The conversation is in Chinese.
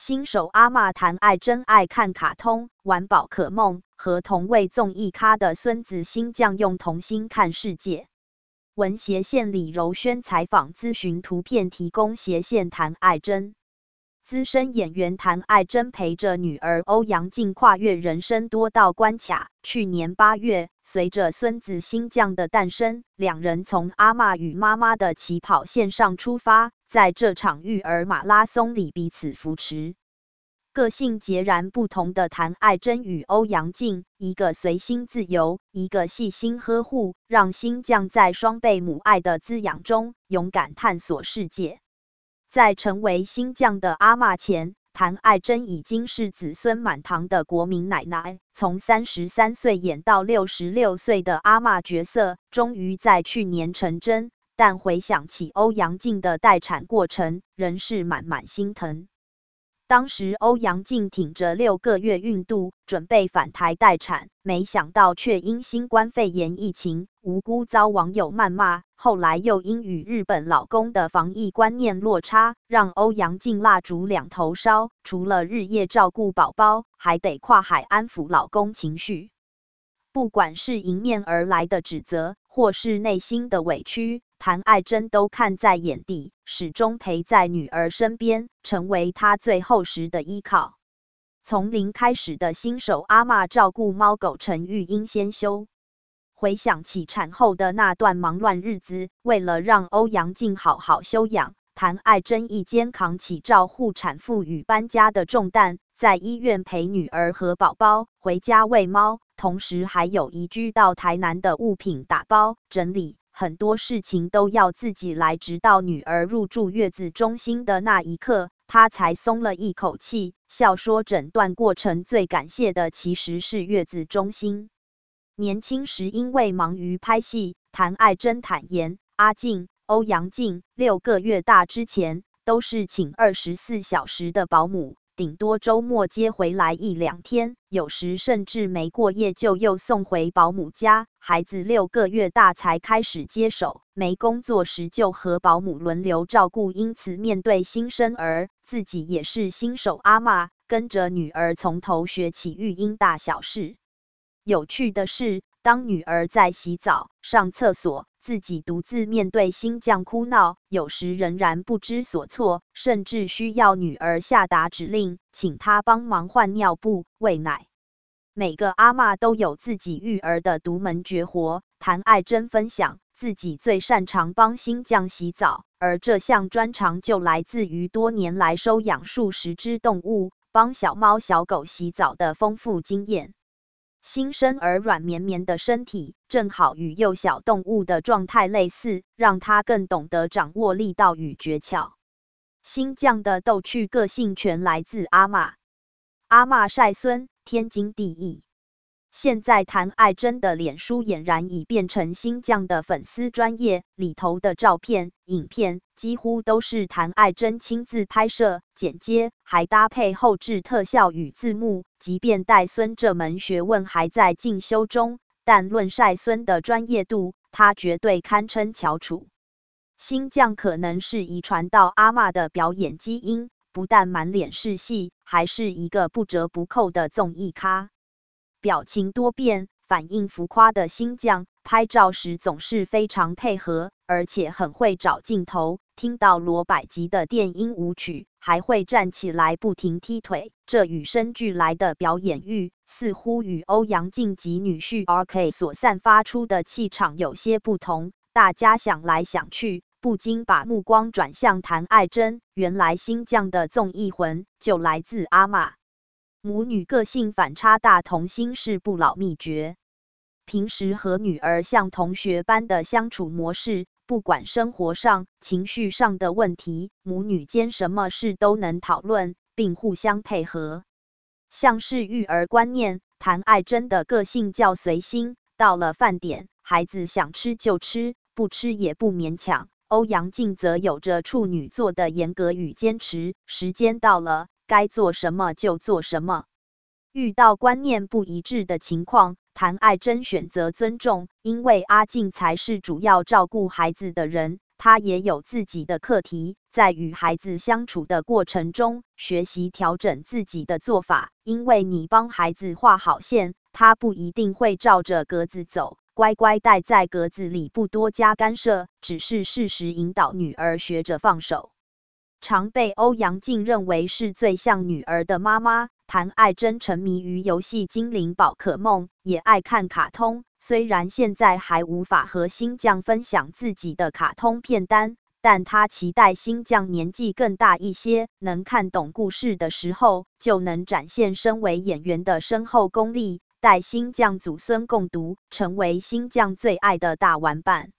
新手阿嬷谭爱珍爱看卡通、玩宝可梦，和同为综艺咖的孙子新将用童心看世界。文斜线李柔萱采访咨询图片提供斜线谭爱珍。资深演员谭爱珍陪着女儿欧阳靖跨越人生多道关卡。去年8月，随着孙子新将的诞生，两人从阿嬷与妈妈的起跑线上出发，在这场育儿马拉松里彼此扶持。个性截然不同的谭爱珍与欧阳靖，一个随心自由，一个细心呵护，让新将在双倍母爱的滋养中，勇敢探索世界。在成为新将的阿嬷前，谭爱珍已经是子孙满堂的国民奶奶，从33岁演到66岁的阿嬷角色，终于在去年成真。但回想起欧阳靖的待产过程，仍是满满心疼。当时欧阳靖挺着6个月孕肚，准备返台待产，没想到却因新冠肺炎疫情，无辜遭网友谩骂。后来又因与日本老公的防疫观念落差，让欧阳靖蜡烛两头烧，除了日夜照顾宝宝，还得跨海安抚老公情绪。不管是迎面而来的指责，或是内心的委屈，谭爱珍都看在眼底，始终陪在女儿身边，成为她最厚实的依靠。从零开始的新手阿嬷照顾猫狗成育婴先修。回想起产后的那段忙乱日子，为了让欧阳靖好好休养，谭爱珍一肩扛起照护产妇与搬家的重担，在医院陪女儿和宝宝，回家喂猫，同时还有移居到台南的物品打包整理，很多事情都要自己来，直到女儿入住月子中心的那一刻，她才松了一口气，笑说整段过程最感谢的其实是月子中心。年轻时因为忙于拍戏，谭爱珍坦言，阿靖、欧阳靖6个月大之前都是请24小时的保姆，顶多周末接回来1-2天，有时甚至没过夜就又送回保姆家。孩子6个月大才开始接手，没工作时就和保姆轮流照顾，因此面对新生儿，自己也是新手阿嬷，跟着女儿从头学起育婴大小事。有趣的是，当女儿在洗澡、上厕所，自己独自面对新将哭闹，有时仍然不知所措，甚至需要女儿下达指令，请她帮忙换尿布、喂奶。每个阿嬷都有自己育儿的独门绝活。谭爱珍分享，自己最擅长帮新将洗澡，而这项专长就来自于多年来收养数十只动物，帮小猫小狗洗澡的丰富经验。新生儿软绵绵的身体正好与幼小动物的状态类似，让他更懂得掌握力道与诀窍。新将的逗趣个性全来自阿嬷。阿嬷晒孙，天经地义。现在谭爱珍的脸书俨然已变成新将的粉丝专页，里头的照片、影片几乎都是谭爱珍亲自拍摄、剪接，还搭配后制特效与字幕。即便带孙这门学问还在进修中，但论晒孙的专业度，他绝对堪称翘楚。新将可能是遗传到阿嬷的表演基因，不但满脸是戏，还是一个不折不扣的综艺咖。表情多变、反应浮夸的新将，拍照时总是非常配合，而且很会找镜头。听到罗百吉的电音舞曲，还会站起来不停踢腿，这与生俱来的表演欲，似乎与欧阳靖及女婿 RK 所散发出的气场有些不同。大家想来想去，不禁把目光转向谭爱珍，原来新将的综艺魂就来自阿嬷。母女个性反差大，童心是不老秘诀。平时和女儿像同学般的相处模式，不管生活上、情绪上的问题，母女间什么事都能讨论，并互相配合。像是育儿观念，谭爱珍的个性较随心，到了饭点，孩子想吃就吃，不吃也不勉强。欧阳靖则有着处女座的严格与坚持，时间到了，该做什么就做什么。遇到观念不一致的情况，谭爱珍选择尊重，因为阿靖才是主要照顾孩子的人， 他也有自己的课题，在与孩子相处的过程中，学习调整自己的做法。因为你帮孩子画好线，他不一定会照着格子走，乖乖待在格子里，不多加干涉，只是适时引导女儿学着放手。常被欧阳靖认为是最像女儿的妈妈。谭爱珍沉迷于游戏精灵宝可梦，也爱看卡通。虽然现在还无法和新将分享自己的卡通片单，但她期待新将年纪更大一些，能看懂故事的时候，就能展现身为演员的深厚功力，带新将祖孙共读，成为新将最爱的大玩伴。